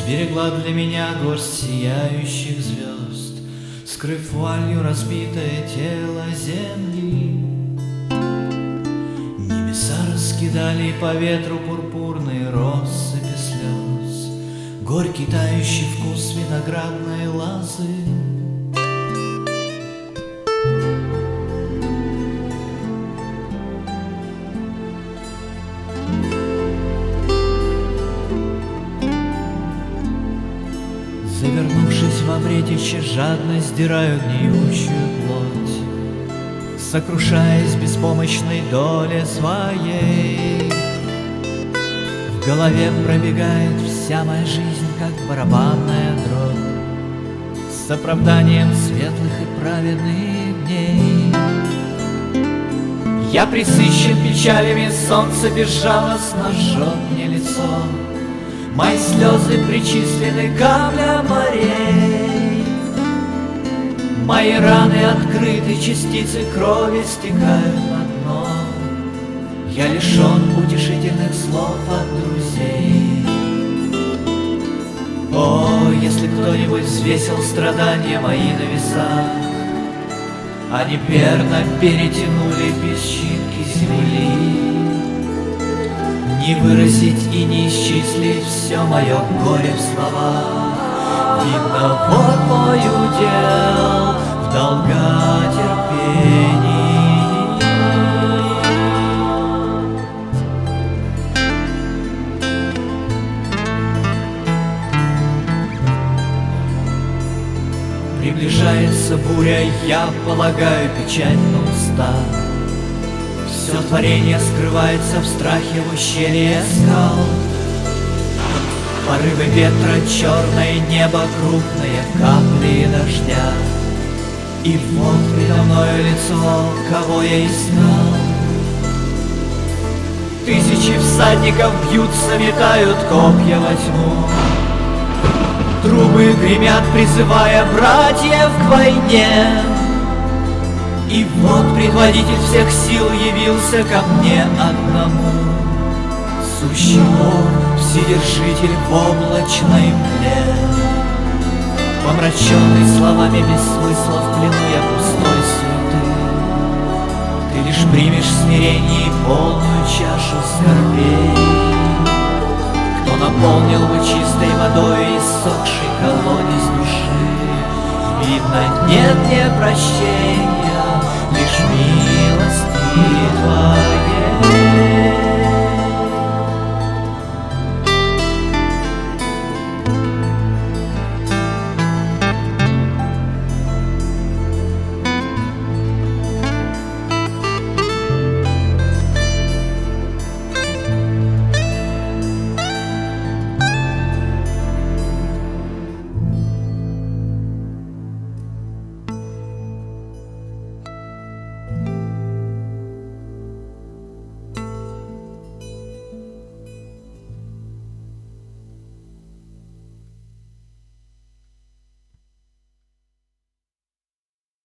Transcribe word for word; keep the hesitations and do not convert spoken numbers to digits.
Сберегла для меня горсть сияющих звезд, скрыв вуалью разбитое тело земли. Небеса раскидали по ветру пурпурные россыпи слез, горький тающий вкус виноградной лозы. Завернувшись во вретище, жадно сдираю гниющую плоть, сокрушаясь в беспомощной доле своей. В голове пробегает вся моя жизнь, как барабанная дробь, с оправданием светлых и праведных дней. Я пресыщен печалями, солнце безжалостно жжет мне лицо, мои слезы причислены каплям морей. Мои раны открыты, частицы крови стекают на дно. Я лишен утешительных слов от друзей. О, если кто-нибудь взвесил страдания мои на весах, они верно перетянули песчинки земли. Не выразить и не исчислить все мое горе в словах. Видно, вот мой удел в долготерпении. Приближается буря, я полагаю печать на устах. Все творение скрывается в страхе в ущелье скал. Порывы ветра, черное небо, крупные капли дождя. И вот передо мною лицо, кого я искал. Тысячи всадников бьются, метают копья во тьму. Трубы гремят, призывая братьев к войне. И вот предводитель всех сил явился ко мне одному. Сущий Бог, вседержитель в облачной мгле. Помраченный словами без смысла, в плену я пустой суеты. Ты лишь примешь смирение и полную чашу скорбей. Кто наполнил бы чистой водой иссохший колодец души, видно, нет мне прощения, лишь милости Твоей.